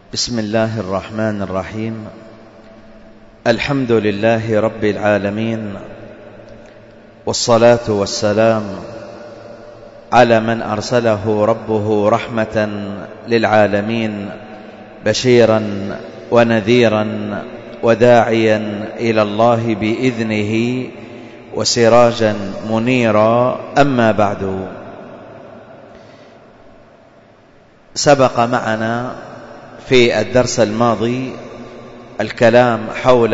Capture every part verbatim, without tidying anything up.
بسم الله الرحمن الرحيم. الحمد لله رب العالمين، والصلاة والسلام على من أرسله ربه رحمة للعالمين، بشيرا ونذيرا وداعيا إلى الله بإذنه وسراجا منيرا. أما بعد، سبق معنا في الدرس الماضي الكلام حول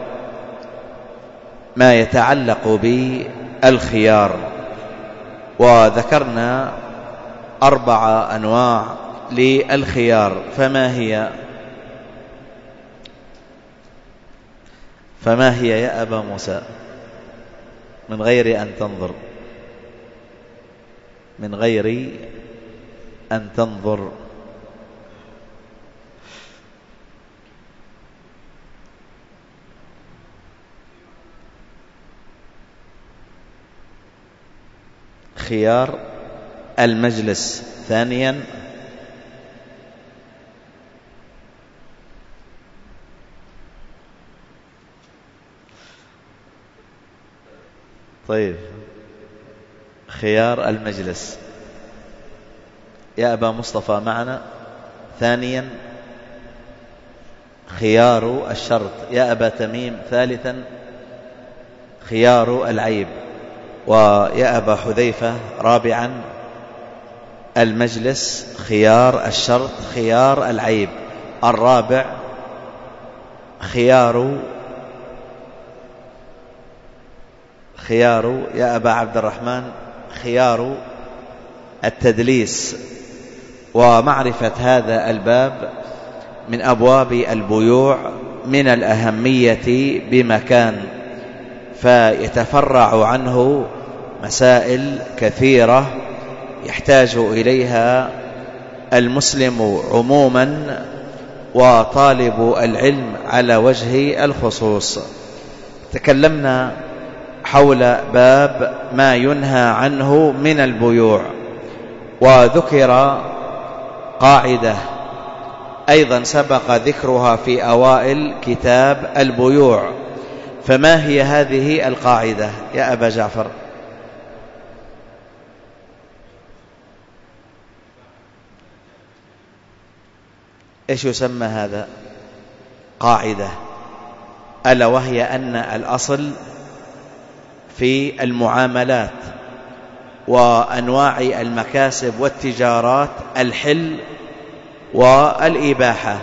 ما يتعلق بالخيار، وذكرنا أربع أنواع للخيار. فما هي فما هي يا أبا موسى؟ من غير أن تنظر من غير أن تنظر خيار المجلس. ثانيا، طيب خيار المجلس يا أبا مصطفى معنا. ثانيا، خيار الشرط يا أبا تميم. ثالثا، خيار العيب. ويا أبا حذيفة رابعا، المجلس، خيار الشرط، خيار العيب. الرابع، خيار خيار يا أبا عبد الرحمن خيار التدليس. ومعرفة هذا الباب من أبواب البيوع من الأهمية بمكان، فيتفرع عنه مسائل كثيرة يحتاج إليها المسلم عموما وطالب العلم على وجه الخصوص. تكلمنا حول باب ما ينهى عنه من البيوع، وذكر قاعدة أيضا سبق ذكرها في أوائل كتاب البيوع. فما هي هذه القاعدة يا أبا جعفر؟ إيش يسمى هذا؟ قاعدة، ألا وهي أن الأصل في المعاملات وأنواع المكاسب والتجارات الحل والإباحة،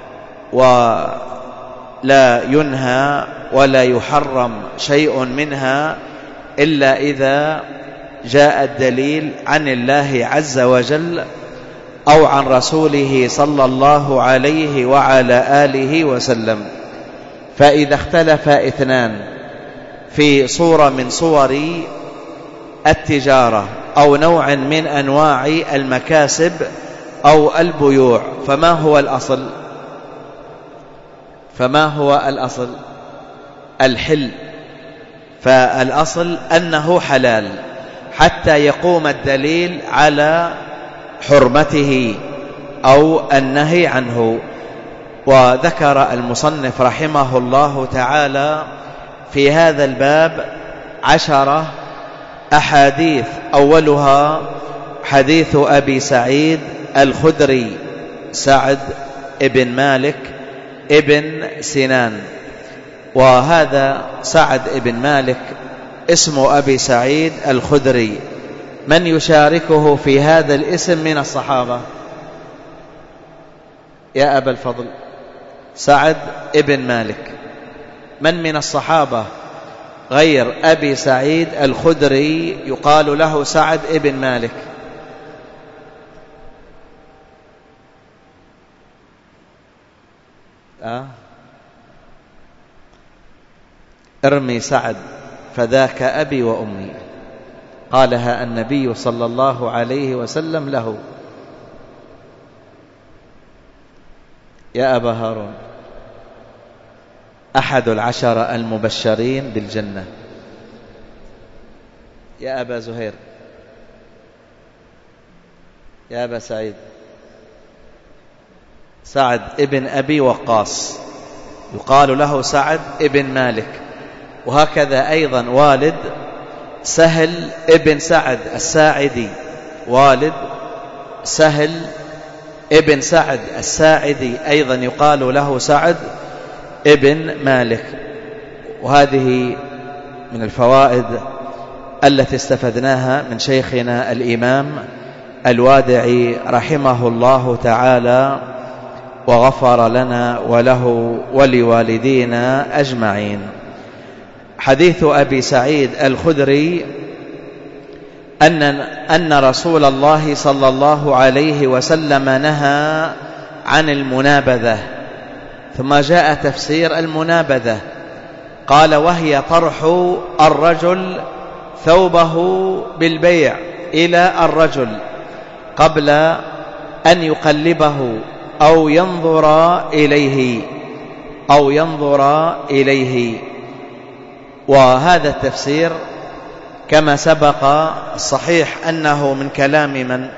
ولا ينهى ولا يحرم شيء منها إلا إذا جاء الدليل عن الله عز وجل أو عن رسوله صلى الله عليه وعلى آله وسلم. فإذا اختلف اثنان في صورة من صور التجارة أو نوع من أنواع المكاسب أو البيوع، فما هو الأصل؟ فما هو الأصل؟ الحل. فالأصل أنه حلال حتى يقوم الدليل على حرمته أو النهي عنه. وذكر المصنف رحمه الله تعالى في هذا الباب عشرة أحاديث، أولها حديث أبي سعيد الخدري سعد ابن مالك ابن سنان. وهذا سعد ابن مالك اسم أبي سعيد الخدري. من يشاركه في هذا الاسم من الصحابة يا أبا الفضل؟ سعد ابن مالك. من من الصحابة غير أبي سعيد الخدري يقال له سعد ابن مالك؟ أه؟ ارمي سعد فذاك أبي وأمي، قالها النبي صلى الله عليه وسلم له. يا أبا هارون، أحد العشرة المبشرين بالجنة. يا أبا زهير، يا أبا سعيد، سعد ابن أبي وقاص يقال له سعد ابن مالك. وهكذا أيضا والد سهل ابن سعد الساعدي، والد سهل ابن سعد الساعدي أيضا يقال له سعد ابن مالك. وهذه من الفوائد التي استفدناها من شيخنا الإمام الوادعي رحمه الله تعالى، وغفر لنا وله ولوالدينا أجمعين. حديث أبي سعيد الخدري أن أن رسول الله صلى الله عليه وسلم نهى عن المنابذة، ثم جاء تفسير المنابذة قال: وهي طرح الرجل ثوبه بالبيع إلى الرجل قبل أن يقلبه أو ينظر إليه أو ينظر إليه. وهذا التفسير كما سبق الصحيح أنه من كلام من؟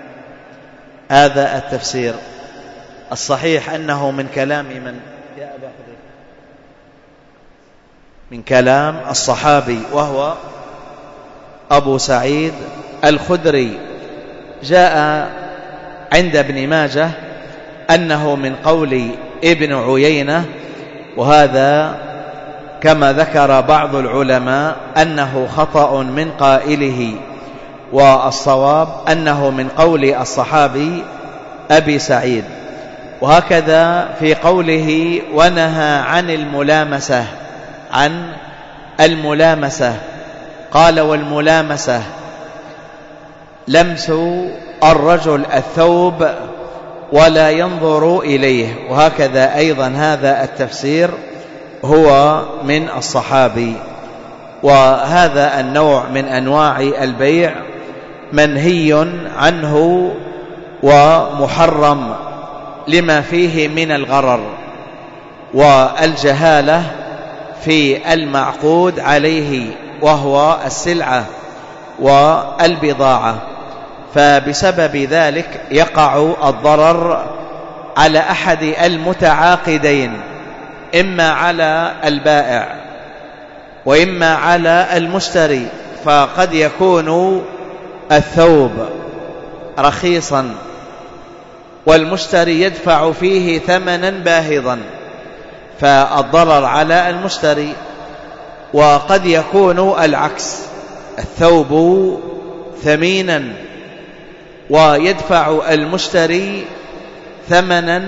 هذا التفسير الصحيح أنه من كلام من؟ يا أبا حذيفة، من كلام الصحابي وهو أبو سعيد الخدري. جاء عند ابن ماجه أنه من قول ابن عيينة، وهذا كما ذكر بعض العلماء أنه خطأ من قائله، والصواب أنه من قول الصحابي أبي سعيد. وهكذا في قوله: ونهى عن الملامسة، عن الملامسة قال: والملامسة لمس الرجل الثوب ولا ينظر إليه. وهكذا أيضا هذا التفسير هو من الصحابي. وهذا النوع من أنواع البيع منهي عنه ومحرم لما فيه من الغرر والجهالة في المعقود عليه، وهو السلعة والبضاعة، فبسبب ذلك يقع الضرر على أحد المتعاقدين، إما على البائع وإما على المشتري. فقد يكون الثوب رخيصا والمشتري يدفع فيه ثمنا باهظا، فالضرر على المشتري. وقد يكون العكس، الثوب ثمينا ويدفع المشتري ثمنا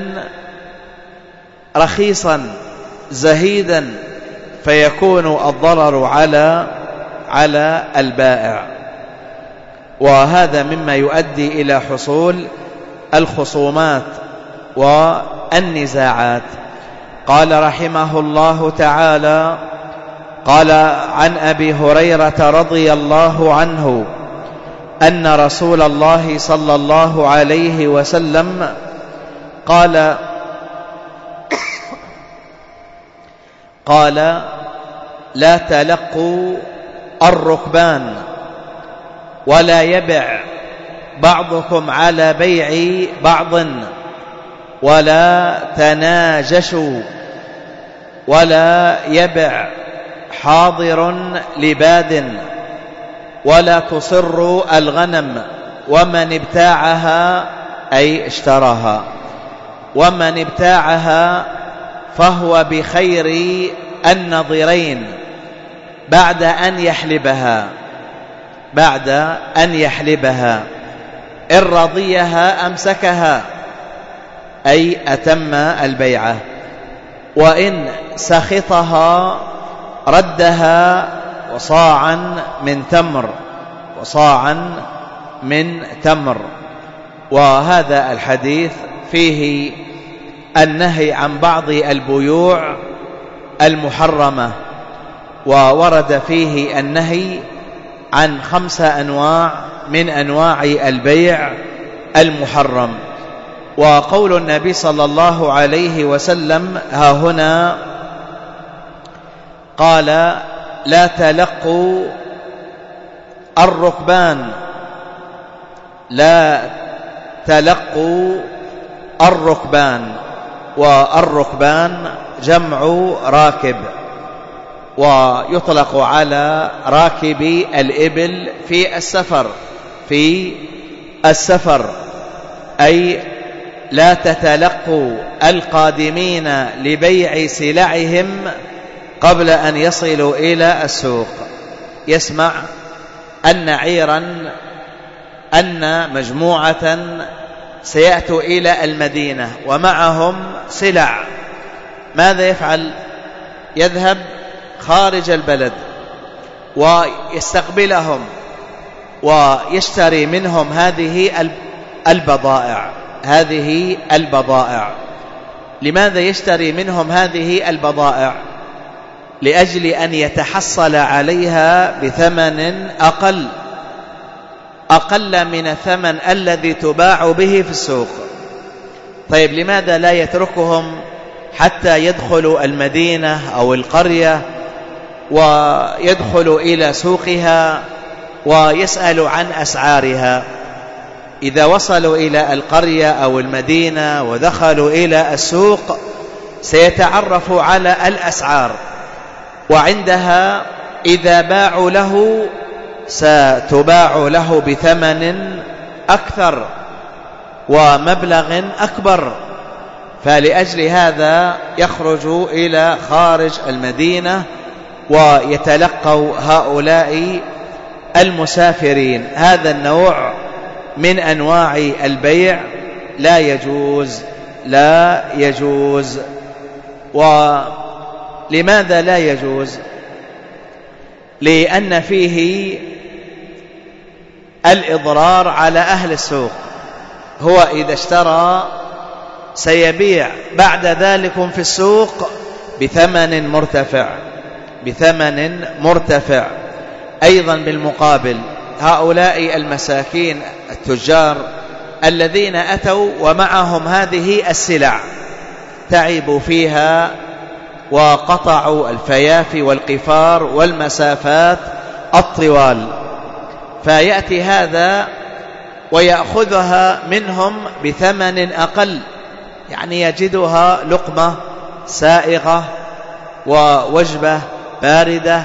رخيصا زهيدا، فيكون الضرر على على البائع. وهذا مما يؤدي إلى حصول الخصومات والنزاعات. قال رحمه الله تعالى: قال عن أبي هريرة رضي الله عنه أن رسول الله صلى الله عليه وسلم قال قال لا تلقوا الركبان ولا يبع بعضكم على بيع بعض ولا تناجشوا ولا يبع حاضر لباد ولا تصروا الغنم ومن ابتاعها أي اشتراها ومن ابتاعها فهو بخير النظرين بعد أن يحلبها بعد أن يحلبها إن رضيها أمسكها أي أتم البيعة، وإن سخطها ردها وصاعا من تمر وصاعا من تمر. وهذا الحديث فيه النهي عن بعض البيوع المحرمة، وورد فيه النهي عن خمسة أنواع من أنواع البيع المحرم. وقول النبي صلى الله عليه وسلم ها هنا قال لا تلقوا الركبان لا تلقوا الركبان، والركبان جمع راكب، ويطلق على راكبي الإبل في السفر في السفر أي لا تتلقوا القادمين لبيع سلعهم قبل أن يصلوا إلى السوق. يسمع أن عيرا أن مجموعة سيأتوا إلى المدينة ومعهم سلع، ماذا يفعل؟ يذهب خارج البلد ويستقبلهم ويشتري منهم هذه البضائع هذه البضائع لماذا يشتري منهم هذه البضائع؟ لأجل أن يتحصل عليها بثمن أقل أقل من الثمن الذي تباع به في السوق. طيب لماذا لا يتركهم حتى يدخلوا المدينة أو القرية ويدخلوا إلى سوقها ويسألوا عن أسعارها؟ إذا وصلوا إلى القرية أو المدينة ودخلوا إلى السوق سيتعرفوا على الأسعار، وعندها إذا باعوا له ستباع له بثمن أكثر ومبلغ أكبر. فلأجل هذا يخرج إلى خارج المدينة ويتلقوا هؤلاء المسافرين. هذا النوع من أنواع البيع لا يجوز لا يجوز. ولماذا لا يجوز؟ لأن فيه الإضرار على أهل السوق. هو إذا اشترى سيبيع بعد ذلك في السوق بثمن مرتفع بثمن مرتفع أيضا بالمقابل هؤلاء المساكين التجار الذين أتوا ومعهم هذه السلع تعبوا فيها وقطعوا الفيافي والقفار والمسافات الطوال، فيأتي هذا ويأخذها منهم بثمن أقل، يعني يجدها لقمة سائغة ووجبة باردة.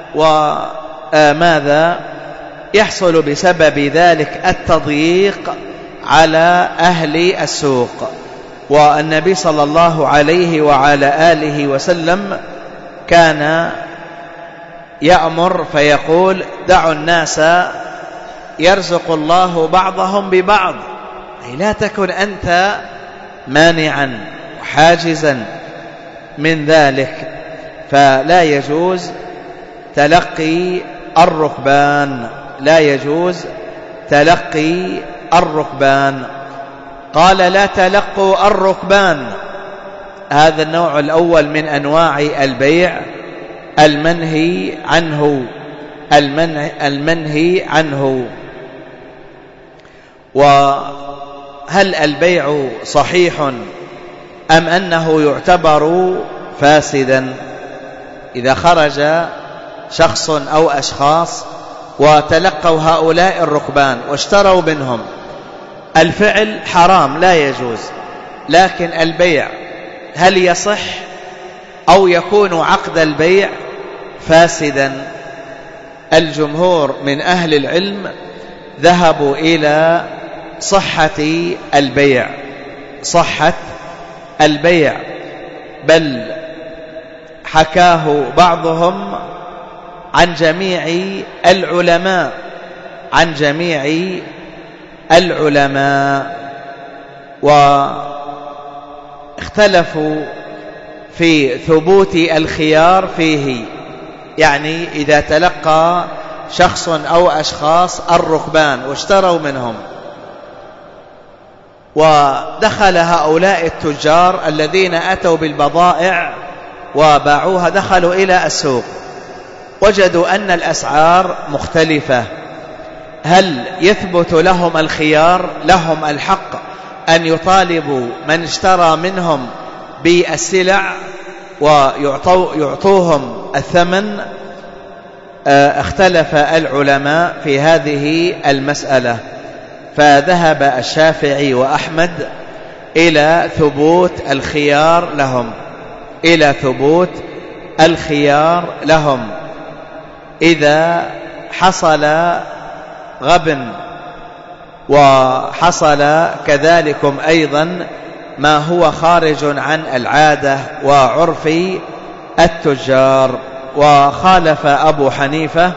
وماذا يحصل بسبب ذلك؟ التضييق على أهل السوق. والنبي صلى الله عليه وعلى آله وسلم كان يأمر فيقول: دعوا الناس يرزق الله بعضهم ببعض، أي لا تكن أنت مانعا وحاجزا من ذلك. فلا يجوز تلقي الركبان لا يجوز تلقي الركبان. قال: لا تلقوا الركبان. هذا النوع الأول من أنواع البيع المنهي عنه المنهي عنه. وهل البيع صحيح أم أنه يعتبر فاسدا؟ إذا خرج شخص أو أشخاص وتلقوا هؤلاء الركبان واشتروا منهم، الفعل حرام لا يجوز، لكن البيع هل يصح أو يكون عقد البيع فاسدا؟ الجمهور من أهل العلم ذهبوا إلى صحة البيع صحة البيع بل حكاه بعضهم عن جميع العلماء عن جميع العلماء واختلفوا في ثبوت الخيار فيه. يعني إذا تلقى شخص أو أشخاص الركبان واشتروا منهم ودخل هؤلاء التجار الذين أتوا بالبضائع وباعوها، دخلوا إلى السوق وجدوا أن الأسعار مختلفة، هل يثبت لهم الخيار؟ لهم الحق أن يطالبوا من اشترى منهم بالسلع ويعطوهم الثمن؟ اختلف العلماء في هذه المسألة، فذهب الشافعي وأحمد إلى ثبوت الخيار لهم إلى ثبوت الخيار لهم إذا حصل غبن، وحصل كذلكم أيضا ما هو خارج عن العادة وعرف التجار. وخالف أبو حنيفة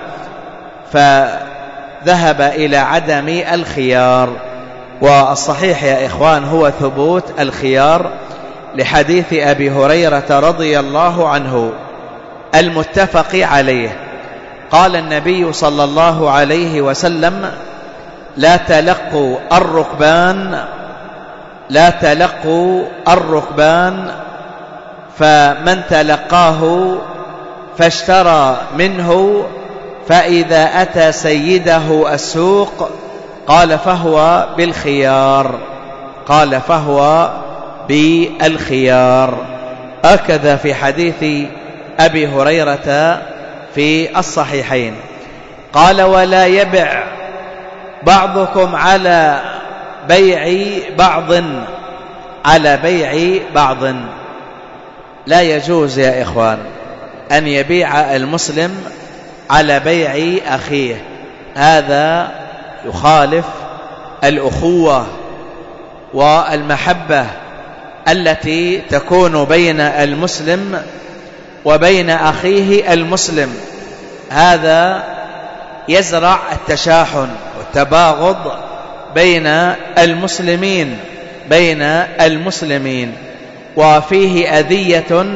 فذهب إلى عدم الخيار، والصحيح يا إخوان هو ثبوت الخيار لحديث أبي هريرة رضي الله عنه المتفق عليه. قال النبي صلى الله عليه وسلم: لا تلقوا الركبان لا تلقوا الركبان فمن تلقاه فاشترى منه فإذا أتى سيده السوق قال فهو بالخيار قال فهو بالخيار. هكذا في حديث أبي هريرة في الصحيحين. قال: ولا يبع بعضكم على بيع بعض على بيع بعض. لا يجوز يا إخوان أن يبيع المسلم على بيع أخيه، هذا يخالف الأخوة والمحبة التي تكون بين المسلم وبين أخيه المسلم. هذا يزرع التشاحن والتباغض بين المسلمين بين المسلمين وفيه أذية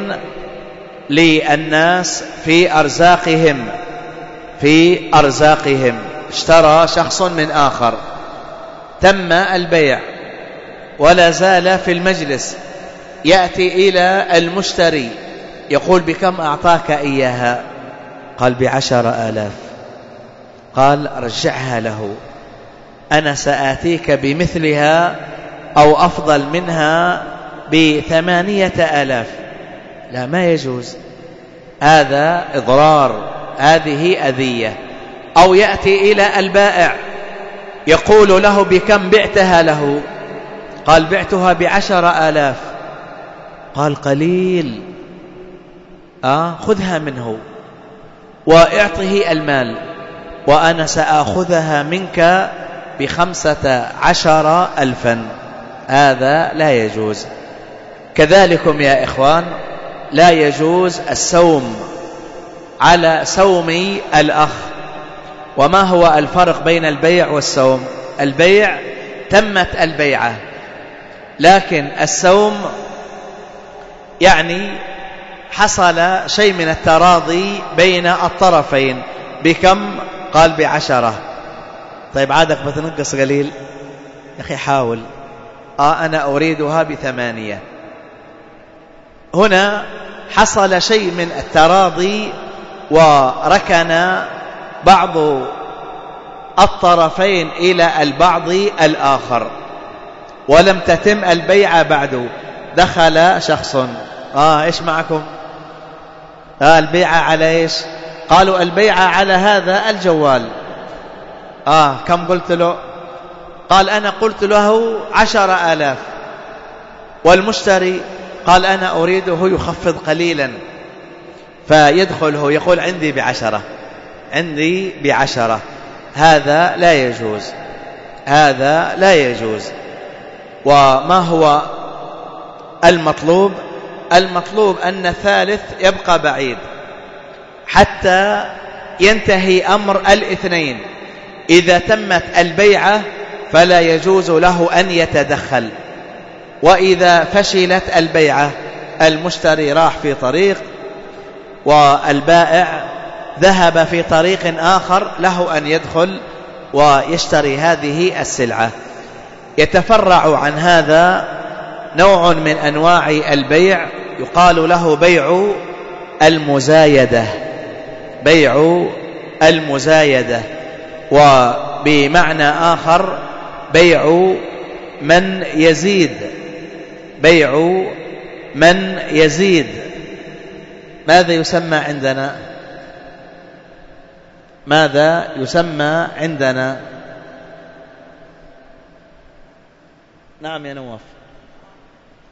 للناس في أرزاقهم في أرزاقهم. اشترى شخص من آخر، تم البيع ولا زال في المجلس، يأتي إلى المشتري يقول: بكم أعطاك إياها؟ قال: بعشر آلاف. قال: رجعها له، أنا سآتيك بمثلها أو أفضل منها بثمانية آلاف. لا، ما يجوز، هذا إضرار، هذه أذية. أو يأتي إلى البائع يقول له: بكم بعتها له؟ قال: بعتها بعشر آلاف. قال: قليل، آه خذها منه وإعطه المال، وأنا سأخذها منك بخمسة عشر ألفا. هذا لا يجوز. كذلكم يا إخوان لا يجوز السوم على سوم الأخ. وما هو الفرق بين البيع والسوم؟ البيع تمت البيعة، لكن السوم يعني حصل شيء من التراضي بين الطرفين. بكم؟ قال: بعشرة. طيب عادك بتنقص قليل يا أخي، حاول. آه أنا أريدها بثمانية. هنا حصل شيء من التراضي وركن بعض الطرفين إلى البعض الآخر ولم تتم البيعة بعد. دخل شخص: آه إيش معكم؟ آه البيعة على إيش؟ قالوا: البيعة على هذا الجوال. آه كم قلت له؟ قال: أنا قلت له عشر آلاف. والمشتري قال: أنا أريده يخفض قليلا. فيدخله يقول: عندي بعشرة عندي بعشرة. هذا لا يجوز، هذا لا يجوز. وما هو المطلوب؟ المطلوب أن الثالث يبقى بعيد حتى ينتهي أمر الاثنين. إذا تمت البيعة فلا يجوز له أن يتدخل. وإذا فشلت البيعة، المشتري راح في طريق والبائع ذهب في طريق آخر، له أن يدخل ويشتري هذه السلعة. يتفرع عن هذا نوع من أنواع البيع يقال له بيع المزايدة بيع المزايدة وبمعنى آخر بيع من يزيد بيع من يزيد. ماذا يسمى عندنا؟ ماذا يسمى عندنا؟ نعم يا نواف.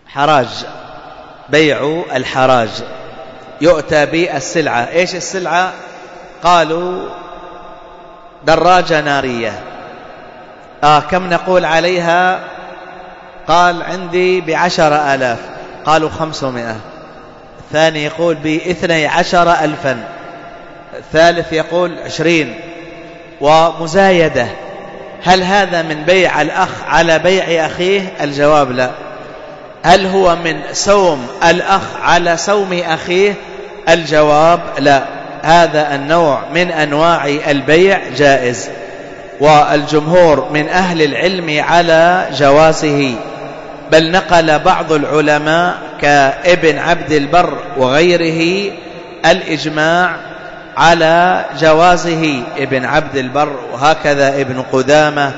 حراج، بيع الحراج، يؤتى بالسلعة. إيش السلعة؟ قالوا دراجة نارية. آه كم نقول عليها؟ قال عندي بعشر آلاف. قالوا خمسمائة. الثاني يقول باثني عشر ألفا. الثالث يقول عشرين. ومزايدة. هل هذا من بيع الأخ على بيع أخيه؟ الجواب لا. هل هو من سوم الأخ على سوم أخيه؟ الجواب لا. هذا النوع من أنواع البيع جائز، والجمهور من أهل العلم على جوازه، بل نقل بعض العلماء كابن عبد البر وغيره الإجماع على جوازه. ابن عبد البر وهكذا ابن قدامة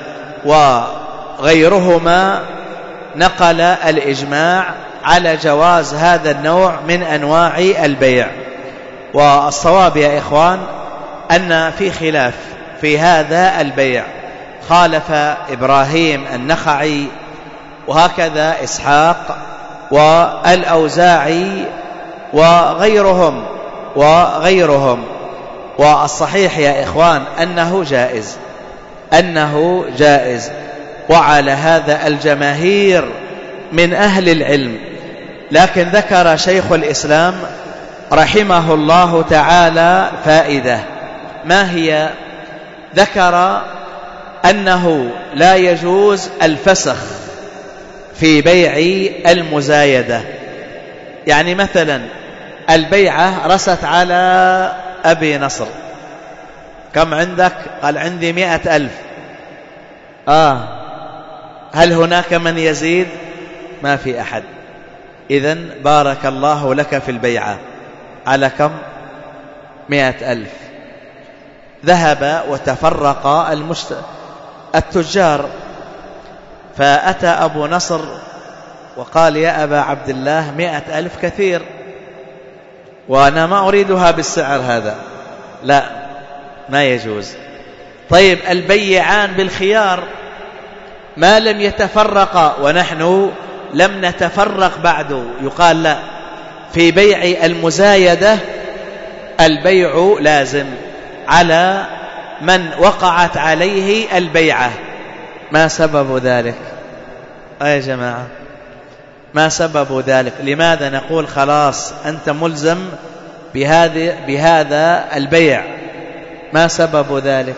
وغيرهما نقل الإجماع على جواز هذا النوع من أنواع البيع. والصواب يا إخوان أن في خلاف في هذا البيع، خالف إبراهيم النخعي وهكذا إسحاق والأوزاعي وغيرهم وغيرهم والصحيح يا إخوان أنه جائز، أنه جائز، وعلى هذا الجماهير من أهل العلم. لكن ذكر شيخ الإسلام رحمه الله تعالى فائدة. ما هي؟ ذكر أنه لا يجوز الفسخ في بيع المزايدة. يعني مثلا البيعة رست على أبي نصر، كم عندك؟ قال عندي مئة ألف. آه هل هناك من يزيد؟ ما في أحد. إذن بارك الله لك في البيعة. على كم؟ مئة ألف. ذهب وتفرق المشت... التجار، فأتى أبو نصر وقال يا أبا عبد الله مئة ألف كثير، وأنا ما أريدها بالسعر هذا. لا، ما يجوز. طيب البيعان بالخيار ما لم يتفرقا ونحن لم نتفرق بعد، يقال لا، في بيع المزايدة البيع لازم على من وقعت عليه البيعة. ما سبب ذلك؟ يا جماعة ما سبب ذلك؟ لماذا نقول خلاص أنت ملزم بهذا بهذا البيع؟ ما سبب ذلك؟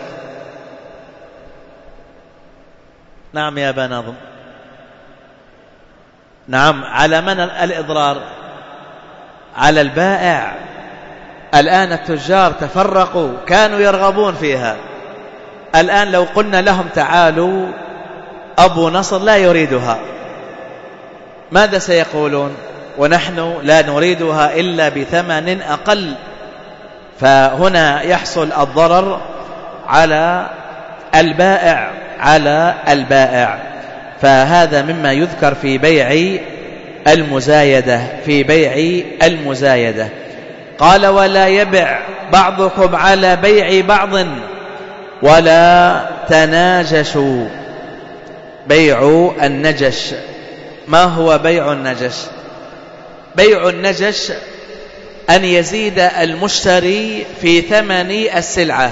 نعم يا أبا ناظم. نعم، على من الإضرار؟ على البائع. الآن التجار تفرقوا، كانوا يرغبون فيها، الآن لو قلنا لهم تعالوا أبو نصر لا يريدها، ماذا سيقولون؟ ونحن لا نريدها إلا بثمن أقل. فهنا يحصل الضرر على البائع على البائع. فهذا مما يذكر في بيع المزايدة في بيع المزايدة. قال ولا يبع بعضكم على بيع بعض ولا تناجشوا. بيع النجش. ما هو بيع النجش؟ بيع النجش أن يزيد المشتري في ثمن السلعة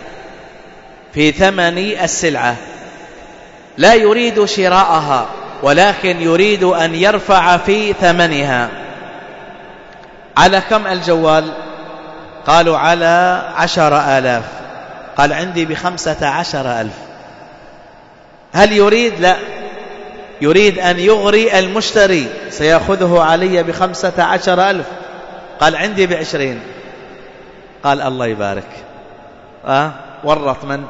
في ثمن السلعة لا يريد شراءها، ولكن يريد أن يرفع في ثمنها. على كم الجوال؟ قالوا على عشر آلاف. قال عندي بخمسة عشر ألف. هل يريد؟ لا، يريد أن يغري المشتري، سيأخذه علي بخمسة عشر ألف. قال عندي بعشرين. قال الله يبارك. أه؟ ورط من؟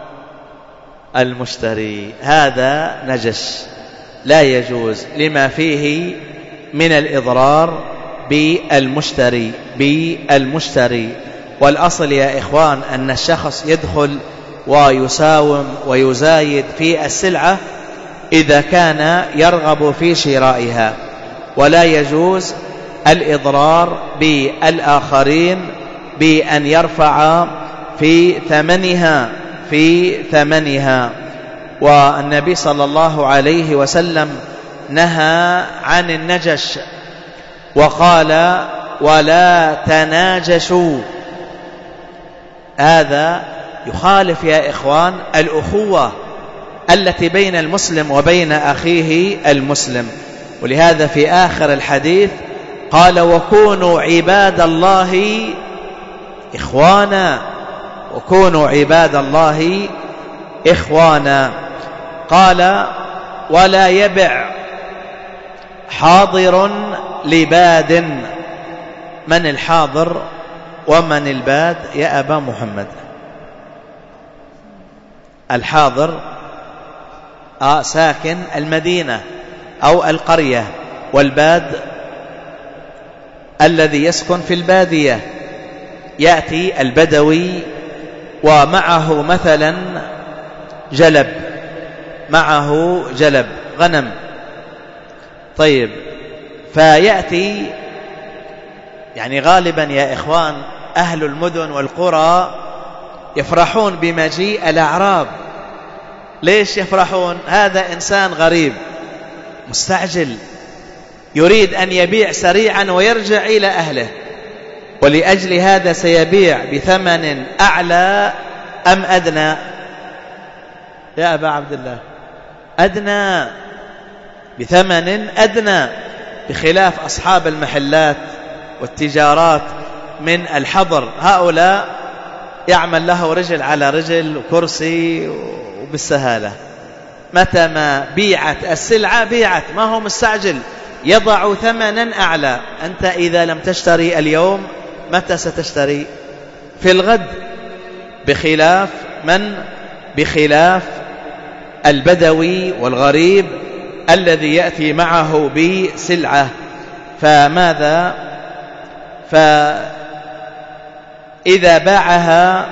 المشتري. هذا نجش لا يجوز لما فيه من الإضرار بالمشتري بالمشتري والأصل يا إخوان أن الشخص يدخل ويساوم ويزايد في السلعة إذا كان يرغب في شرائها، ولا يجوز الإضرار بالآخرين بأن يرفع في ثمنها في ثمنها. والنبي صلى الله عليه وسلم نهى عن النجش وقال ولا تناجشوا. هذا يخالف يا إخوان الأخوة التي بين المسلم وبين أخيه المسلم. ولهذا في آخر الحديث قال وكونوا عباد الله إخوانا، وكونوا عباد الله إخوانا. قال ولا يبع حاضر لباد. من الحاضر ومن الباد يا أبا محمد؟ الحاضر آه ساكن المدينة أو القرية، والباد الذي يسكن في البادية. يأتي البدوي ومعه مثلا جلب، معه جلب غنم، طيب، فيأتي يعني غالبا يا إخوان أهل المدن والقرى يفرحون بمجيء الأعراب. ليش يفرحون؟ هذا إنسان غريب مستعجل يريد أن يبيع سريعا ويرجع إلى أهله، ولأجل هذا سيبيع بثمن أعلى أم أدنى يا أبا عبد الله؟ أدنى، بثمن أدنى، بخلاف أصحاب المحلات والتجارات من الحضر. هؤلاء يعمل له رجل على رجل وكرسي وبالسهالة، متى ما بيعت السلعة بيعت، ما هو مستعجل، يضع ثمنا أعلى. أنت إذا لم تشتري اليوم متى ستشتري؟ في الغد. بخلاف من؟ بخلاف البدوي والغريب الذي يأتي معه بسلعة. فماذا؟ فإذا باعها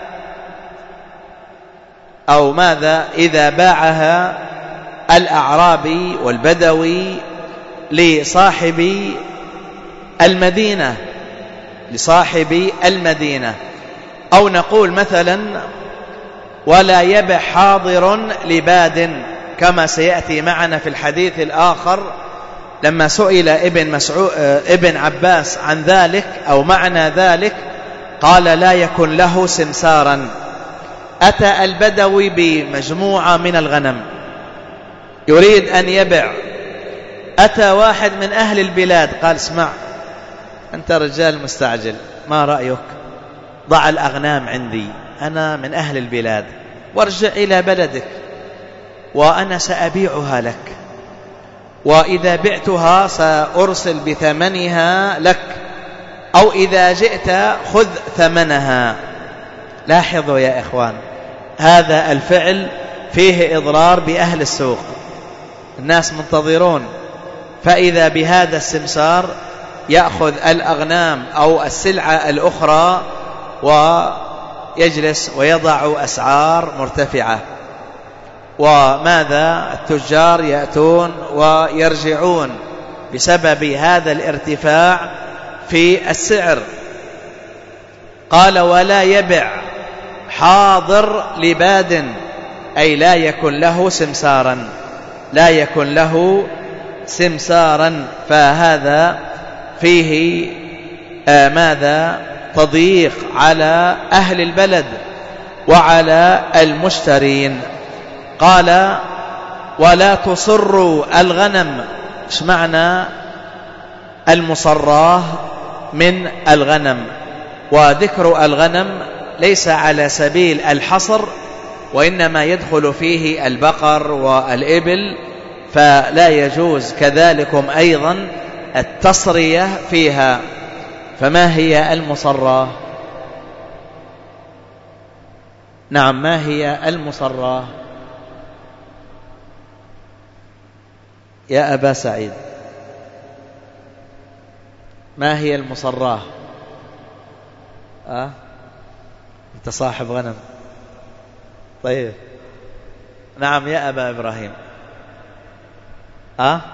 أو ماذا؟ إذا باعها الأعرابي والبدوي لصاحب المدينة، لصاحب المدينة، أو نقول مثلا ولا يبع حاضر لباد، كما سيأتي معنا في الحديث الآخر لما سئل ابن مسعود ابن عباس عن ذلك أو معنى ذلك قال لا يكن له سمسارا. أتى البدوي بمجموعة من الغنم يريد أن يبع، أتى واحد من أهل البلاد قال اسمع أنت رجال مستعجل، ما رأيك ضع الأغنام عندي، أنا من أهل البلاد، وارجع إلى بلدك وأنا سأبيعها لك، وإذا بعتها سأرسل بثمنها لك، أو إذا جئت خذ ثمنها. لاحظوا يا إخوان، هذا الفعل فيه إضرار بأهل السوق، الناس منتظرون، فإذا بهذا السمسار يأخذ الأغنام أو السلعة الأخرى ويجلس ويضع أسعار مرتفعة، وماذا؟ التجار يأتون ويرجعون بسبب هذا الارتفاع في السعر. قال ولا يبع حاضر لباد، أي لا يكن له سمسارا، لا يكن له سمسارا. فهذا فيه آه ماذا؟ تضييق على أهل البلد وعلى المشترين. قال ولا تصروا الغنم. ايش معنى المصراه من الغنم؟ وذكر الغنم ليس على سبيل الحصر، وإنما يدخل فيه البقر والإبل، فلا يجوز كذلكم أيضا التصرية فيها. فما هي المصراه؟ نعم، ما هي المصراه يا أبا سعيد؟ ما هي المصراه؟ أه؟ أنت صاحب غنم. طيب نعم يا أبا إبراهيم. أه؟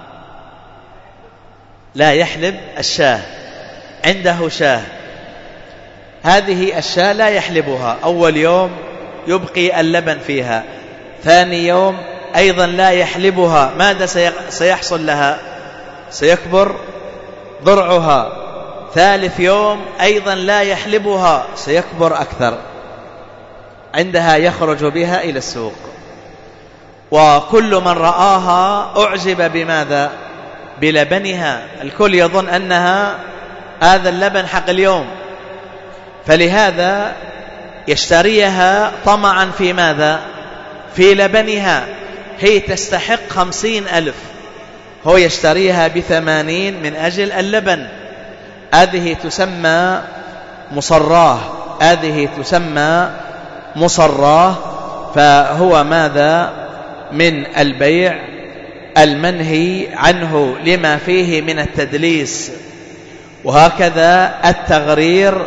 لا يحلب الشاه، عنده شاه، هذه الشاه لا يحلبها، أول يوم يبقي اللبن فيها، ثاني يوم أيضا لا يحلبها ماذا سيحصل لها؟ سيكبر ضرعها. ثالث يوم أيضا لا يحلبها، سيكبر أكثر، عندها يخرج بها إلى السوق. وكل من رآها أعجب بماذا؟ بلبنها. الكل يظن أنها هذا اللبن حق اليوم، فلهذا يشتريها طمعا في ماذا؟ في لبنها. هي تستحق خمسين ألف، هو يشتريها بثمانين من أجل اللبن. هذه تسمى مصراه، هذه تسمى مصراه. فهو ماذا؟ من البيع المنهي عنه لما فيه من التدليس. وهكذا التغرير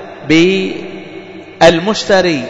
بالمشتري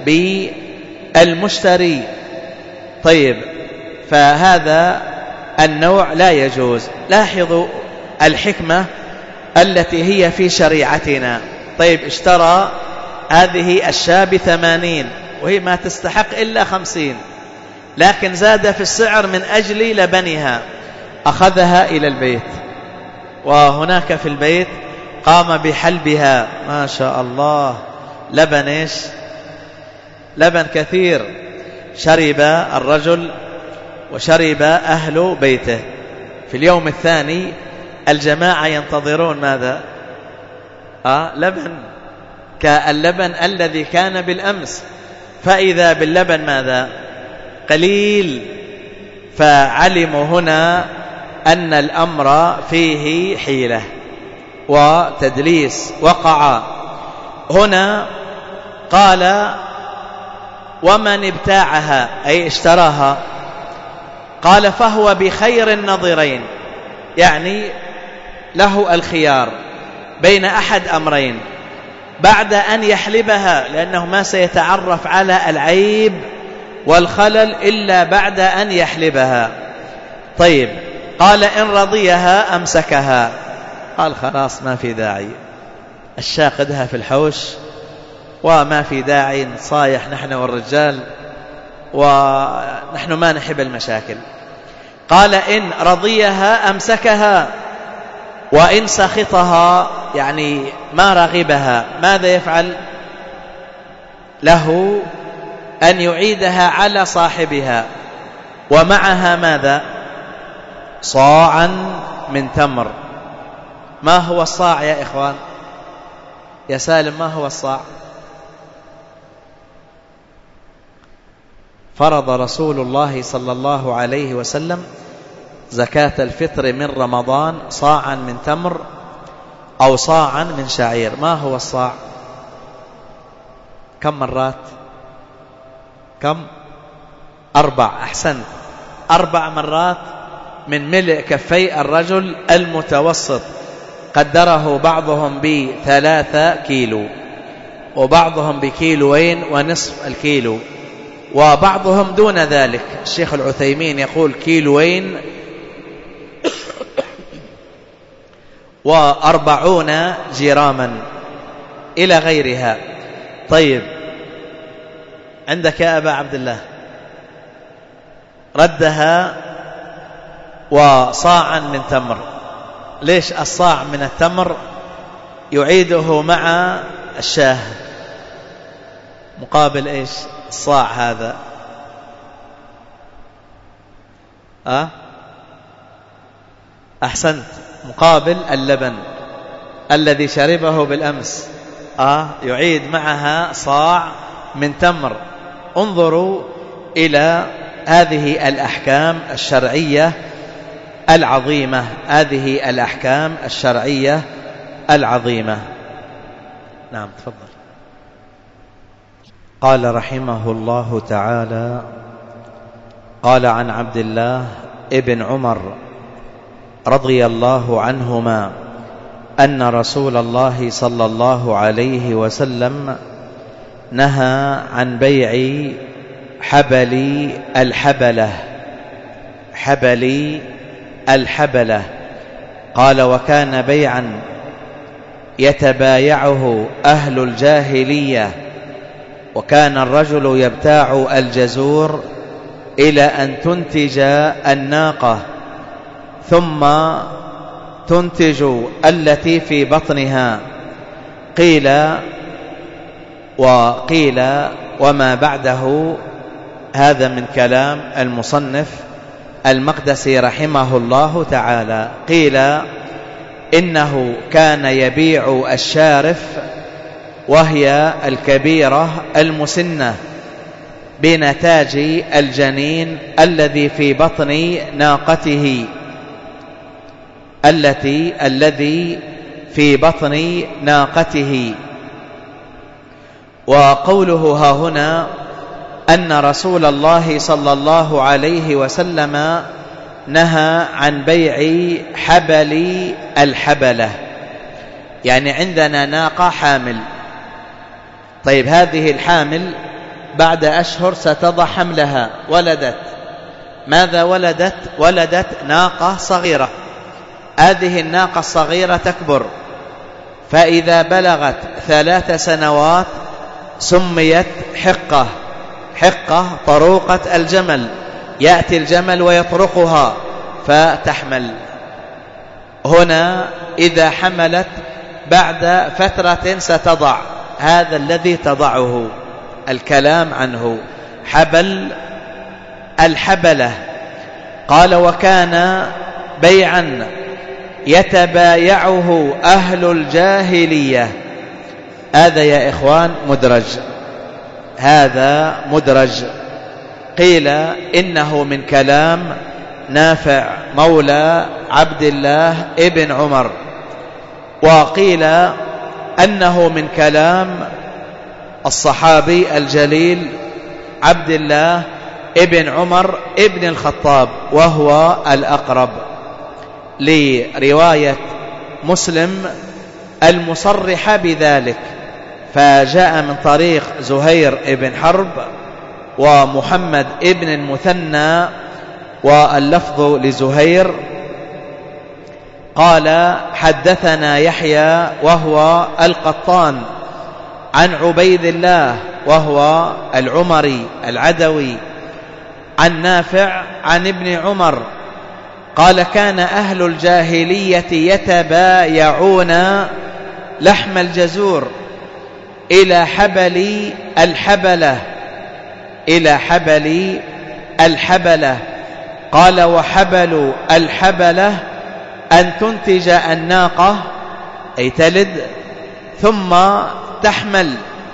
بالمشتري طيب، فهذا النوع لا يجوز. لاحظوا الحكمة التي هي في شريعتنا. طيب، اشترى هذه الشاة بثمانين وهي ما تستحق إلا خمسين، لكن زاد في السعر من أجل لبنها. أخذها إلى البيت، وهناك في البيت قام بحلبها، ما شاء الله، لبن إيش؟ لبن كثير. شرب الرجل وشرب أهل بيته. في اليوم الثاني الجماعة ينتظرون ماذا؟ آه لبن كاللبن الذي كان بالأمس، فإذا باللبن ماذا؟ قليل. فعلموا هنا أن الأمر فيه حيلة وتدليس وقع هنا. قال: ومن ابتاعها أي اشتراها، قال: فهو بخير النظرين، يعني له الخيار بين أحد أمرين: بعد أن يحلبها، لأنه ما سيتعرف على العيب والخلل إلا بعد أن يحلبها. طيب، قال: إن رضيها أمسكها. قال: خلاص، ما في داعي، الشاقدها في الحوش، وما في داعي نصايح نحن والرجال، ونحن ما نحب المشاكل. قال: إن رضيها أمسكها، وإن سخطها يعني ما رغبها ماذا يفعل؟ له أن يعيدها على صاحبها، ومعها ماذا؟ صاعا من تمر. ما هو الصاع يا إخوان؟ يا سالم، ما هو الصاع؟ فرض رسول الله صلى الله عليه وسلم زكاة الفطر من رمضان صاعا من تمر أو صاعا من شعير. ما هو الصاع؟ كم مرات؟ كم؟ أربع. أحسنت، أربع مرات من ملء كفي الرجل المتوسط. قدره بعضهم بثلاثة كيلو، وبعضهم بكيلوين ونصف الكيلو، وبعضهم دون ذلك. الشيخ العثيمين يقول كيلوين وأربعون جراما إلى غيرها. طيب، عندك يا أبا عبد الله؟ ردها وصاعا من تمر. ليش الصاع من التمر يعيده مع الشاه مقابل إيش الصاع هذا؟ أه؟ أحسنت، مقابل اللبن الذي شربه بالأمس. آه يعيد معها صاع من تمر. انظروا إلى هذه الأحكام الشرعية العظيمة، هذه الأحكام الشرعية العظيمة. نعم، تفضل. قال رحمه الله تعالى: قال عن عبد الله ابن عمر رضي الله عنهما أن رسول الله صلى الله عليه وسلم نهى عن بيع حبل الحبلة حبل الحبلة قال: وكان بيعا يتبايعه أهل الجاهلية، وكان الرجل يبتاع الجزور إلى أن تنتج الناقة ثم تنتج التي في بطنها. قيل وقيل وما بعده هذا من كلام المصنف المقدسي رحمه الله تعالى. قيل إنه كان يبيع الشارف وهي الكبيرة المسنة بنتاج الجنين الذي في بطن ناقته التي الذي في بطن ناقته. وقوله ها هنا أن رسول الله صلى الله عليه وسلم نهى عن بيع حبل الحبلة، يعني عندنا ناقة حامل، طيب هذه الحامل بعد أشهر ستضع حملها، ولدت، ماذا ولدت؟ ولدت ناقة صغيرة. هذه الناقة الصغيرة تكبر، فإذا بلغت ثلاث سنوات سميت حقة. حقة طروقة الجمل، يأتي الجمل ويطرقها فتحمل. هنا إذا حملت بعد فترة ستضع، هذا الذي تضعه الكلام عنه حبل الحبلة. قال وكان بيعا يتبايعه أهل الجاهلية. هذا يا إخوان مدرج، هذا مدرج. قيل إنه من كلام نافع مولى عبد الله ابن عمر، وقيل أنه من كلام الصحابي الجليل عبد الله ابن عمر ابن الخطاب، وهو الأقرب لرواية مسلم المصرحة بذلك، فجاء من طريق زهير ابن حرب ومحمد ابن المثنى، واللفظ لزهير قال حدثنا يحيى وهو القطان عن عبيد الله وهو العمري العدوي عن نافع عن ابن عمر قال كان أهل الجاهلية يتبايعون لحم الجزور إلى حبل الحبلة إلى حبل الحبلة. قال وحبل الحبلة أن تنتج الناقة أي تلد ثم تحمل،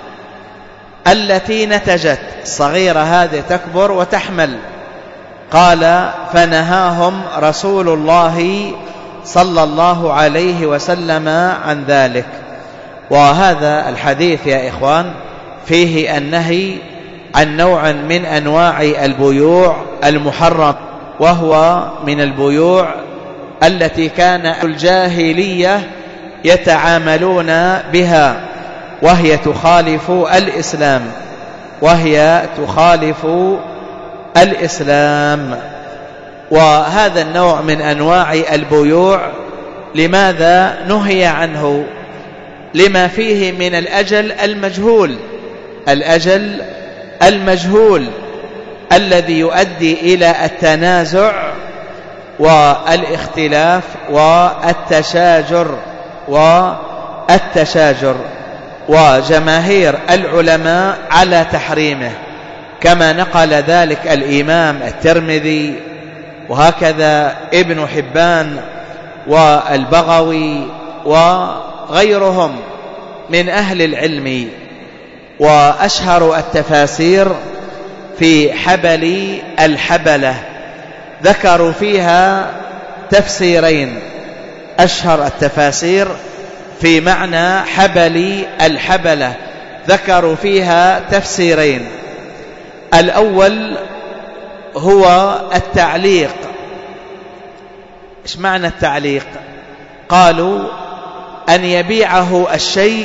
التي نتجت الصغيرة هذه تكبر وتحمل. قال فنهاهم رسول الله صلى الله عليه وسلم عن ذلك. وهذا الحديث يا إخوان فيه النهي عن نوع من أنواع البيوع المحرم، وهو من البيوع التي كان الجاهلية يتعاملون بها، وهي تخالف الإسلام وهي تخالف الإسلام. وهذا النوع من أنواع البيوع لماذا نهي عنه؟ لما فيه من الأجل المجهول، الأجل المجهول الذي يؤدي إلى التنازع والاختلاف والتشاجر والتشاجر وجماهير العلماء على تحريمه، كما نقل ذلك الإمام الترمذي وهكذا ابن حبان والبغوي وغيرهم من أهل العلم. وأشهر التفاسير في حبل الحبلة ذكروا فيها تفسيرين. أشهر التفاسير في معنى حبل الحبلة ذكروا فيها تفسيرين. الأول هو التعليق. إيش معنى التعليق؟ قالوا أن يبيعه الشيء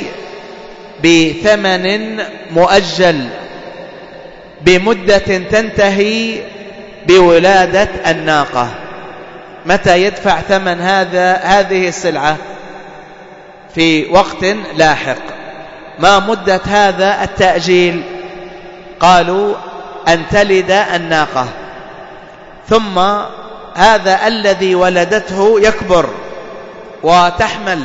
بثمن مؤجل بمدة تنتهي بولادة الناقة. متى يدفع ثمن هذا هذه السلعة؟ في وقت لاحق. ما مدة هذا التأجيل؟ قالوا أن تلد الناقة، ثم هذا الذي ولدته يكبر وتحمل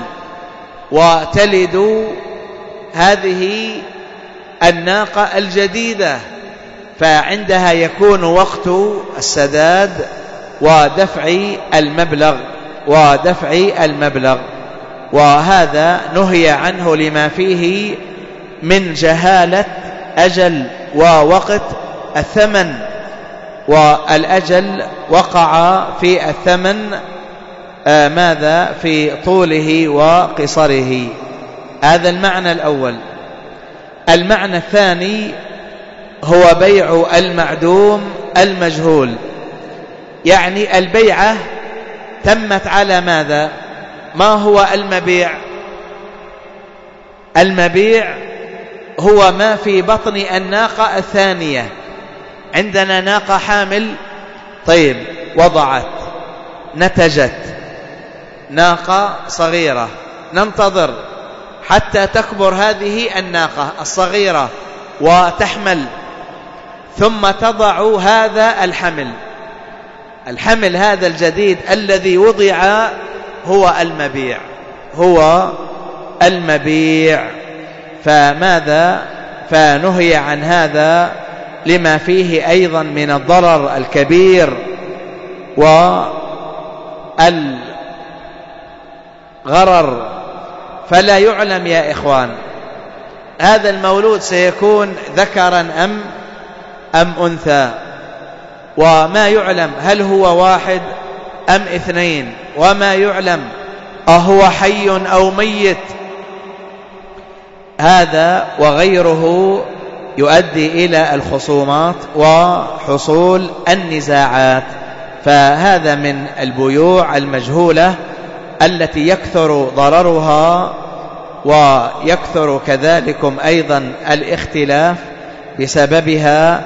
وتلد هذه الناقة الجديدة، فعندها يكون وقت السداد ودفع المبلغ ودفع المبلغ وهذا نهي عنه لما فيه من جهالة أجل ووقت الثمن، والأجل وقع في الثمن آه ماذا في طوله وقصره. هذا المعنى الأول. المعنى الثاني هو بيع المعدوم المجهول، يعني البيعة تمت على ماذا؟ ما هو المبيع؟ المبيع هو ما في بطن الناقة الثانية. عندنا ناقة حامل، طيب وضعت، نتجت، ناقة صغيرة، ننتظر حتى تكبر هذه الناقة الصغيرة وتحمل، ثم تضع هذا الحمل. الحمل هذا الجديد الذي وضع هو المبيع، هو المبيع. فماذا؟ فنهي عن هذا لما فيه أيضا من الضرر الكبير والغرر. فلا يعلم يا إخوان هذا المولود سيكون ذكرا أم أم أنثى، وما يعلم هل هو واحد أم اثنين، وما يعلم أهو حي أو ميت. هذا وغيره يؤدي إلى الخصومات وحصول النزاعات. فهذا من البيوع المجهولة التي يكثر ضررها ويكثر كذلكم أيضا الاختلاف بسببها،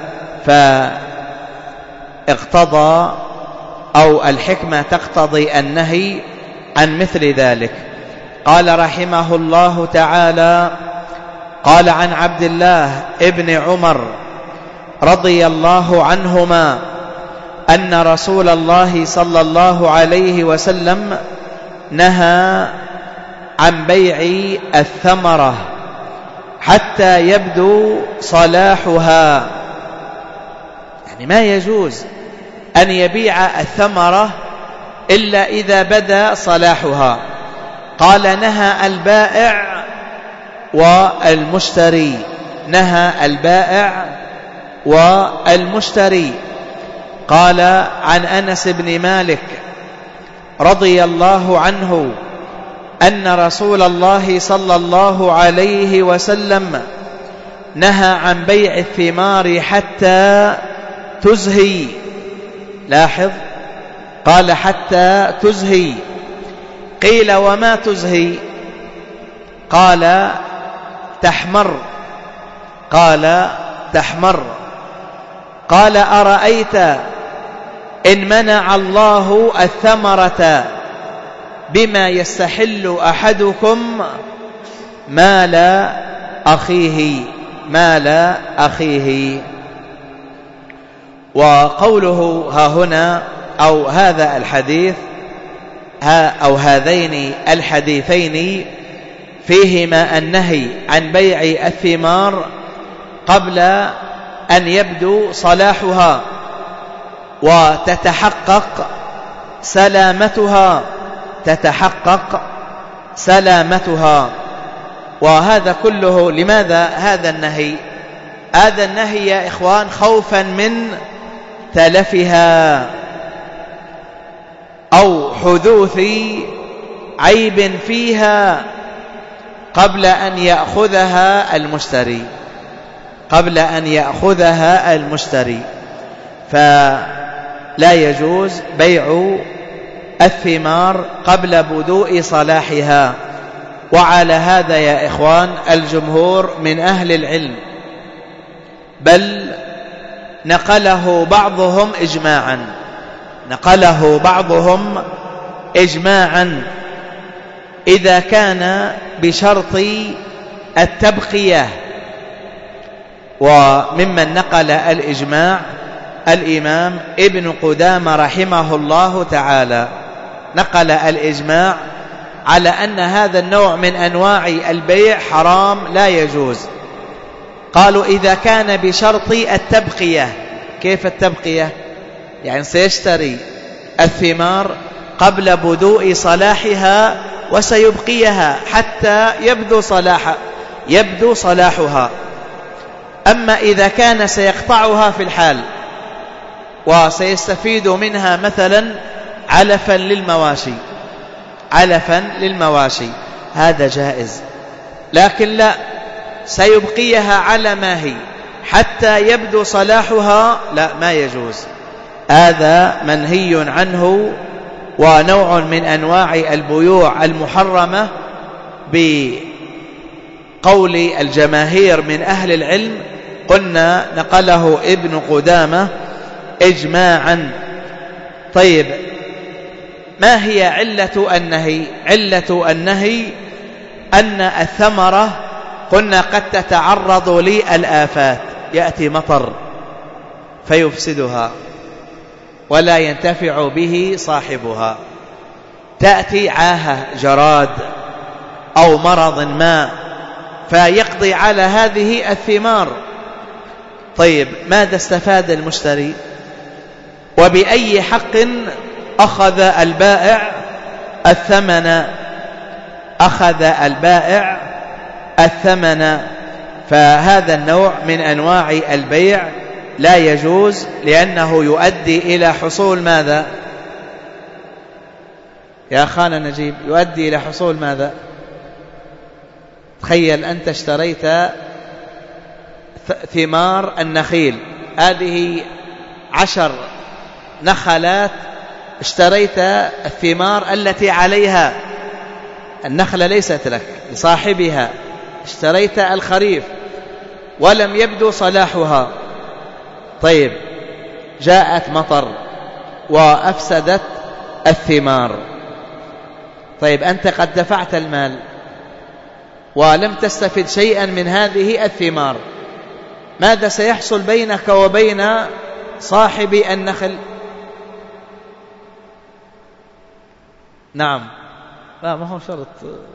فاقتضى أو الحكمة تقتضي النهي عن مثل ذلك. قال رحمه الله تعالى: قال عن عبد الله ابن عمر رضي الله عنهما أن رسول الله صلى الله عليه وسلم نهى عن بيع الثمرة حتى يبدو صلاحها، يعني ما يجوز أن يبيع الثمرة إلا إذا بدا صلاحها. قال: نهى البائع والمشتري، نهى البائع والمشتري. قال عن أنس بن مالك رضي الله عنه أن رسول الله صلى الله عليه وسلم نهى عن بيع الثمار حتى تزهي. لاحظ، قال حتى تزهي. قيل: وما تزهي؟ قال: تحمر. قال: تحمر. قال: أرأيت إن منع الله الثمرة بما يستحل أحدكم مال أخيه، مال أخيه. وقوله ها هنا أو هذا الحديث ها أو هذين الحديثين فيهما النهي عن بيع الثمار قبل أن يبدو صلاحها وتتحقق سلامتها، تتحقق سلامتها. وهذا كله لماذا هذا النهي؟ هذا النهي يا إخوان خوفا من تلفها أو حدوث عيب فيها قبل أن يأخذها المشتري، قبل أن يأخذها المشتري. فلا يجوز بيع الثمار قبل بدوء صلاحها. وعلى هذا يا إخوان الجمهور من أهل العلم، بل نقله بعضهم إجماعا، نقله بعضهم إجماعا إذا كان بشرط التبقية. وممن نقل الإجماع الإمام ابن قدامة رحمه الله تعالى نقل الإجماع على أن هذا النوع من أنواع البيع حرام لا يجوز. قالوا إذا كان بشرط التبقية. كيف التبقية؟ يعني سيشتري الثمار قبل بدوء صلاحها وسيبقيها حتى يبدو صلاح يبدو صلاحها. أما إذا كان سيقطعها في الحال وسيستفيد منها مثلا علفا للمواشي علفا للمواشي هذا جائز. لكن لا، سيبقيها على ما هي حتى يبدو صلاحها، لا، ما يجوز. هذا منهي عنه ونوع من أنواع البيوع المحرمة بقول الجماهير من أهل العلم. قلنا نقله ابن قدامة إجماعا. طيب، ما هي علة النهي؟ علة النهي أن الثمرة قلنا قد تتعرض للآفات، يأتي مطر فيفسدها ولا ينتفع به صاحبها، تأتي عاهة جراد أو مرض ما فيقضي على هذه الثمار. طيب، ماذا استفاد المشتري؟ وبأي حق أخذ البائع الثمن؟ أخذ البائع الثمن. فهذا النوع من أنواع البيع لا يجوز، لأنه يؤدي إلى حصول ماذا يا أخانا نجيب؟ يؤدي إلى حصول ماذا؟ تخيل أنت اشتريت ثمار النخيل، هذه عشر نخلات، اشتريت الثمار التي عليها، النخلة ليست لك، لصاحبها، اشتريت الخريف ولم يبدو صلاحها. طيب، جاءت مطر وأفسدت الثمار. طيب، أنت قد دفعت المال ولم تستفد شيئا من هذه الثمار، ماذا سيحصل بينك وبين صاحب النخل؟ نعم، لا، ما هو شرط،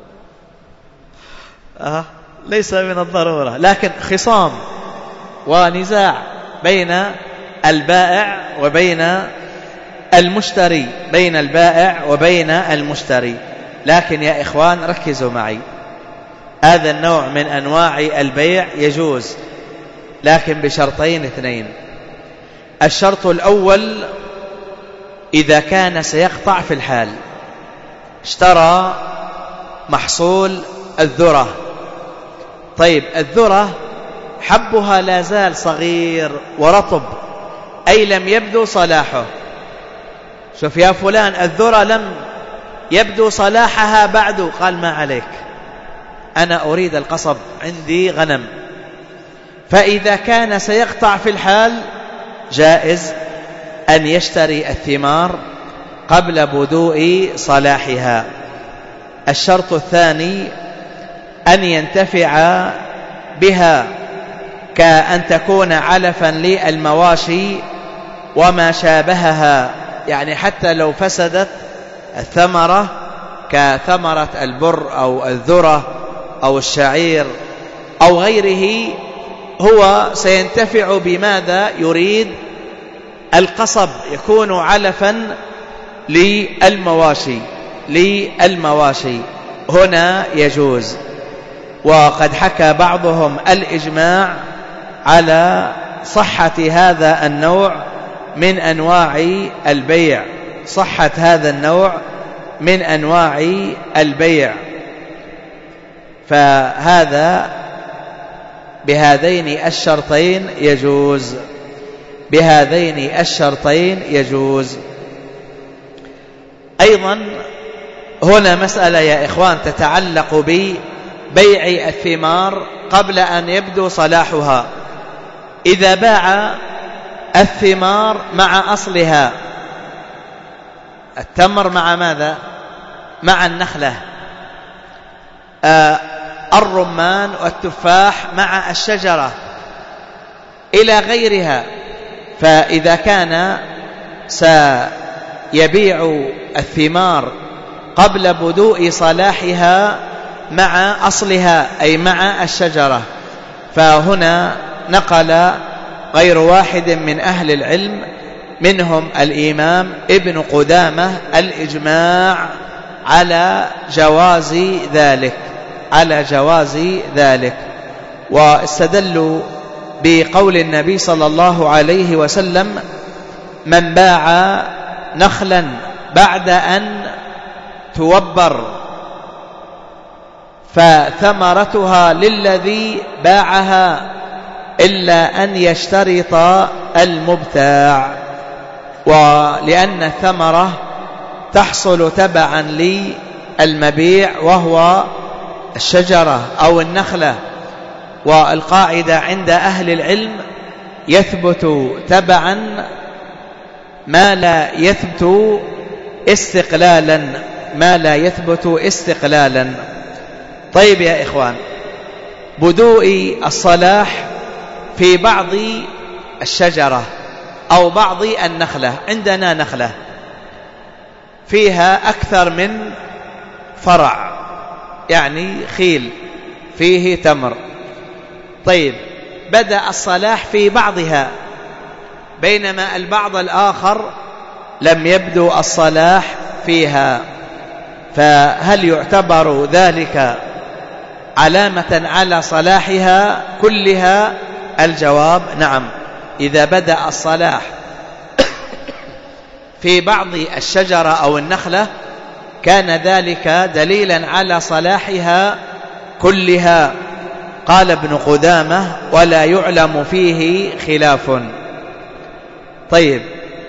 آه. ليس من الضرورة، لكن خصام ونزاع بين البائع وبين المشتري بين البائع وبين المشتري. لكن يا إخوان ركزوا معي، هذا النوع من أنواع البيع يجوز، لكن بشرطين اثنين. الشرط الأول إذا كان سيقطع في الحال، اشترى محصول الذرة. طيب، الذرة حبها لا زال صغير ورطب، أي لم يبدو صلاحه. شوف يا فلان، الذرة لم يبدو صلاحها بعد. قال ما عليك، أنا أريد القصب، عندي غنم. فإذا كان سيقطع في الحال جائز أن يشتري الثمار قبل بدوء صلاحها. الشرط الثاني أن ينتفع بها، كأن تكون علفا للمواشي وما شابهها، يعني حتى لو فسدت الثمرة كثمرة البر أو الذرة أو الشعير أو غيره، هو سينتفع بماذا يريد؟ القصب، يكون علفا للمواشي للمواشي هنا يجوز. وقد حكى بعضهم الإجماع على صحة هذا النوع من أنواع البيع، صحة هذا النوع من أنواع البيع. فهذا بهذين الشرطين يجوز، بهذين الشرطين يجوز. أيضا هنا مسألة يا إخوان تتعلق ببيع الثمار قبل أن يبدو صلاحها. إذا باع الثمار مع أصلها، التمر مع ماذا؟ مع النخلة، آه الرمان والتفاح مع الشجرة إلى غيرها، فإذا كان سيبيع الثمار قبل بدوء صلاحها مع أصلها أي مع الشجرة، فهنا نقل غير واحد من أهل العلم منهم الإمام ابن قدامة الإجماع على جواز ذلك على جواز ذلك واستدلوا بقول النبي صلى الله عليه وسلم: من باع نخلا بعد أن توبر فثمرتها للذي باعها إلا أن يشترط المبتاع، ولأن الثمرة تحصل تبعا للمبيع وهو الشجرة أو النخلة، والقاعدة عند أهل العلم: يثبت تبعا ما لا يثبت استقلالا ما لا يثبت استقلالا. طيب يا إخوان، بدوء الصلاح في بعض الشجرة أو بعض النخلة، عندنا نخلة فيها أكثر من فرع، يعني خيل فيه تمر. طيب، بدأ الصلاح في بعضها بينما البعض الآخر لم يبدو الصلاح فيها، فهل يعتبر ذلك علامة على صلاحها كلها؟ الجواب: نعم. إذا بدأ الصلاح في بعض الشجرة أو النخلة كان ذلك دليلا على صلاحها كلها. قال ابن قدامة: ولا يعلم فيه خلاف. طيب،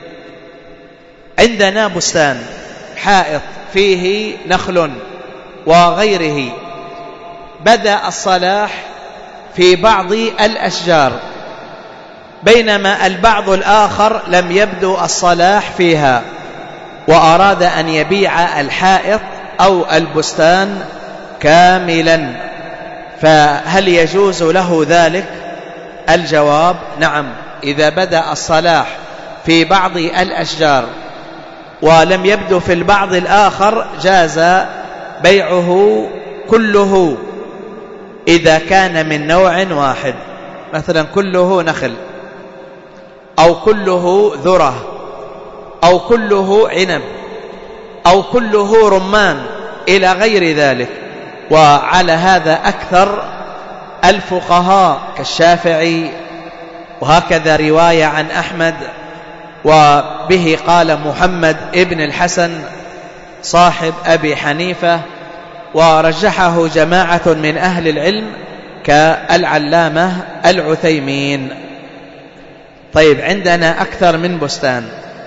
عندنا بستان حائط فيه نخل وغيره، بدأ الصلاح في بعض الأشجار بينما البعض الآخر لم يبدو الصلاح فيها، وأراد أن يبيع الحائط أو البستان كاملا، فهل يجوز له ذلك؟ الجواب: نعم. إذا بدأ الصلاح في بعض الأشجار ولم يبدو في البعض الآخر جاز بيعه كله إذا كان من نوع واحد، مثلا كله نخل أو كله ذرة أو كله عنب أو كله رمان إلى غير ذلك. وعلى هذا أكثر الفقهاء كالشافعي، وهكذا رواية عن أحمد، وبه قال محمد ابن الحسن صاحب أبي حنيفة، ورجحه جماعة من أهل العلم كالعلامة العثيمين. طيب، عندنا أكثر من بستان،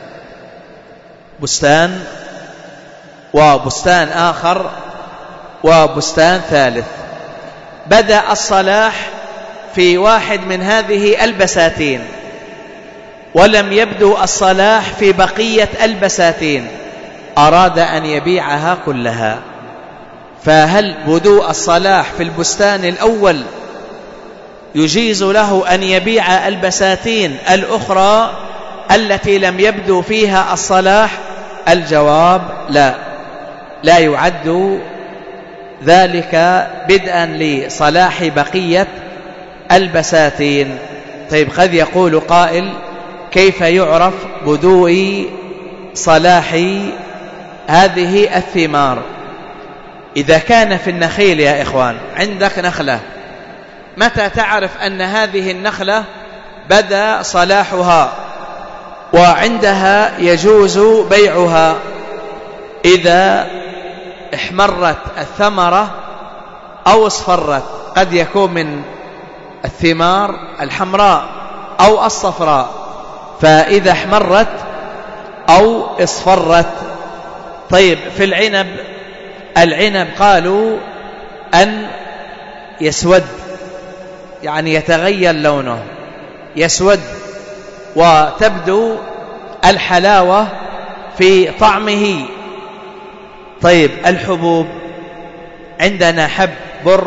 بستان وبستان آخر وبستان ثالث. بدأ الصلاح في واحد من هذه البساتين ولم يبدو الصلاح في بقية البساتين، أراد أن يبيعها كلها، فهل بدوء الصلاح في البستان الأول يجيز له أن يبيع البساتين الأخرى التي لم يبدو فيها الصلاح؟ الجواب: لا، لا يعد ذلك بدءا لصلاح بقية البساتين. طيب، قد يقول قائل: كيف يعرف بدوء صلاح هذه الثمار؟ إذا كان في النخيل يا إخوان، عندك نخلة، متى تعرف أن هذه النخلة بدأ صلاحها وعندها يجوز بيعها؟ إذا احمرت الثمرة أو اصفرت، قد يكون من الثمار الحمراء أو الصفراء، فإذا احمرت أو اصفرت. طيب، في العنب، العنب قالوا أن يسود، يعني يتغير لونه، يسود وتبدو الحلاوة في طعمه. طيب، الحبوب، عندنا حب، بر،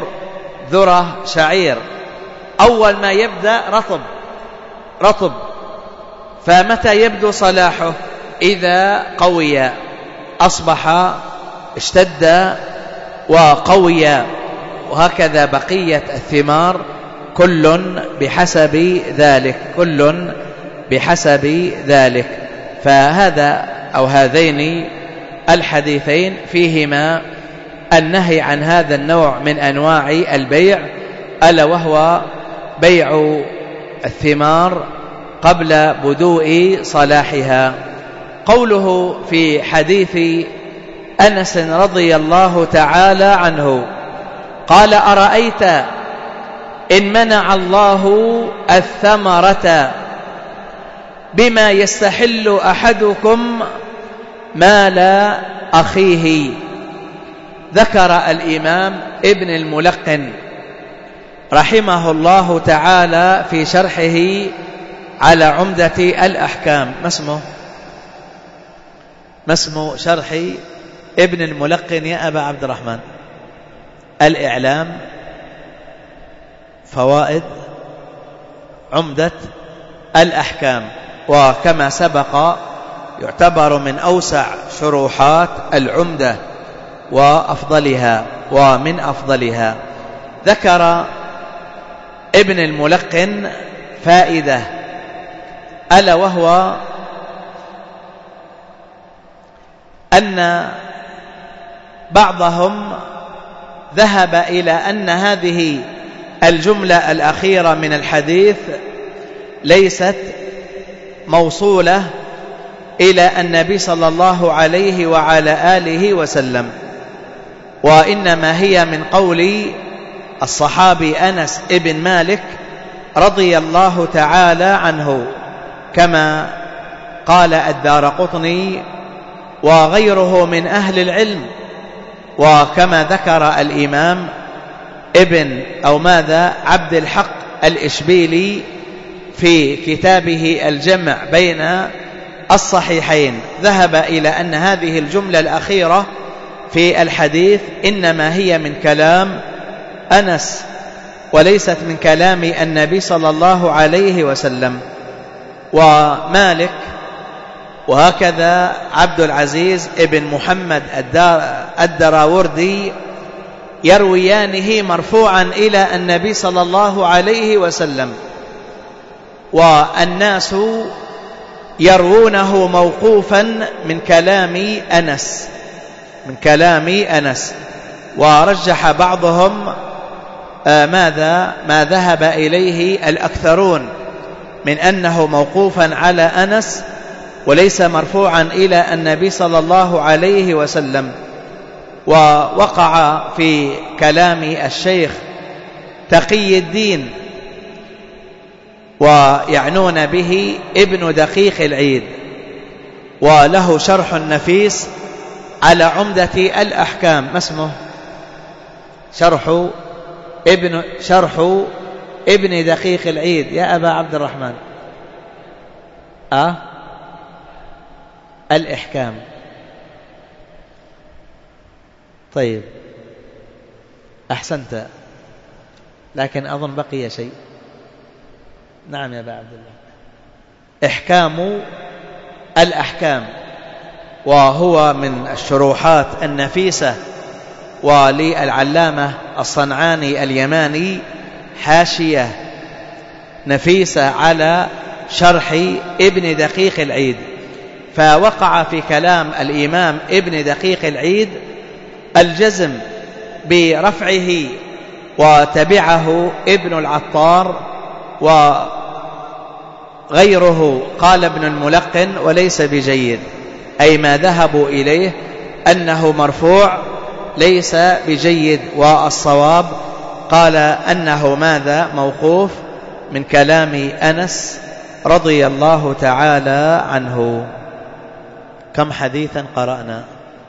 ذرة، شعير، أول ما يبدأ رطب رطب فمتى يبدو صلاحه؟ إذا قوي، أصبح اشتد وقوي. وهكذا بقية الثمار كل بحسب ذلك، كل بحسب ذلك. فهذا أو هذين الحديثين فيهما النهي عن هذا النوع من أنواع البيع، ألا وهو بيع الثمار قبل بدوء صلاحها. قوله في حديث أنس رضي الله تعالى عنه قال: أرأيت إن منع الله الثمرة بما يستحل أحدكم مال أخيه. ذكر الإمام ابن الملقن رحمه الله تعالى في شرحه على عمدة الأحكام. ما اسمه؟ ما اسمه شرح ابن الملقن يا أبا عبد الرحمن؟ الإعلام، فوائد، عمدة الأحكام. وكما سبق يعتبر من أوسع شروحات العمدة وأفضلها ومن أفضلها. ذكر ابن الملقن فائدة، ألا وهو أن بعضهم ذهب إلى أن هذه الجملة الأخيرة من الحديث ليست موصولة إلى النبي صلى الله عليه وعلى آله وسلم، وإنما هي من قول الصحابي أنس ابن مالك رضي الله تعالى عنه، كما قال الدارقطني وغيره من أهل العلم، وكما ذكر الإمام ابن أو ماذا عبد الحق الإشبيلي في كتابه الجمع بين الصحيحين، ذهب إلى أن هذه الجملة الأخيرة في الحديث إنما هي من كلام أنس وليست من كلام النبي صلى الله عليه وسلم. ومالك وهكذا عبد العزيز ابن محمد الدراوردي يرويانه مرفوعا إلى النبي صلى الله عليه وسلم، والناس يروونه موقوفا من كلام أنس من كلام أنس ورجح بعضهم آه ماذا ما ذهب إليه الأكثرون من أنه موقوفا على أنس وليس مرفوعا إلى النبي صلى الله عليه وسلم. ووقع في كلام الشيخ تقي الدين ويعنون به ابن دقيق العيد، وله شرح نفيس على عمدة الأحكام. ما اسمه؟ شرح ابن شرح ابن دقيق العيد يا أبا عبد الرحمن. أه؟ الإحكام. طيب أحسنت، لكن أظن بقي شيء. نعم يا أبا عبد الله. إحكام الأحكام، وهو من الشروحات النفيسة. وللعلامة الصنعاني اليماني حاشية نفيسة على شرح ابن دقيق العيد، فوقع في كلام الإمام ابن دقيق العيد الجزم برفعه، وتبعه ابن العطار وغيره. قال ابن الملقن وليس بجيد، أي ما ذهبوا إليه أنه مرفوع ليس بجيد، والصواب قال أنه ماذا موقوف من كلام أنس رضي الله تعالى عنه. كم حديثا قرأنا؟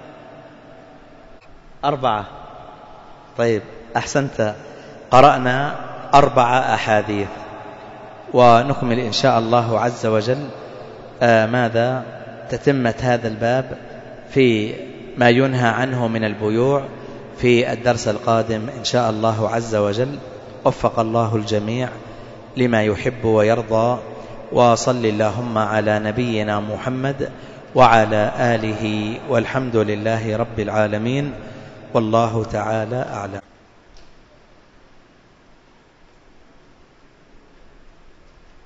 أربعة. طيب أحسنت، قرأنا أربع أحاديث، ونكمل إن شاء الله عز وجل آه ماذا تتمة هذا الباب في ما ينهى عنه من البيوع في الدرس القادم إن شاء الله عز وجل. وفق الله الجميع لما يحب ويرضى، وصل اللهم على نبينا محمد وعلى آله، والحمد لله رب العالمين، والله تعالى أعلم.